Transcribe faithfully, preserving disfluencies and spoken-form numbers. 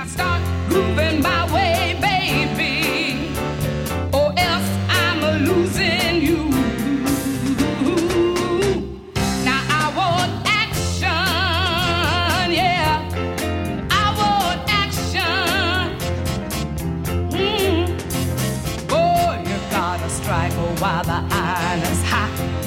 start grooving my way, baby, or else I'm losing you. Now I want action, yeah, I want action. Mm. Oh, you gotta strike while the iron is hot.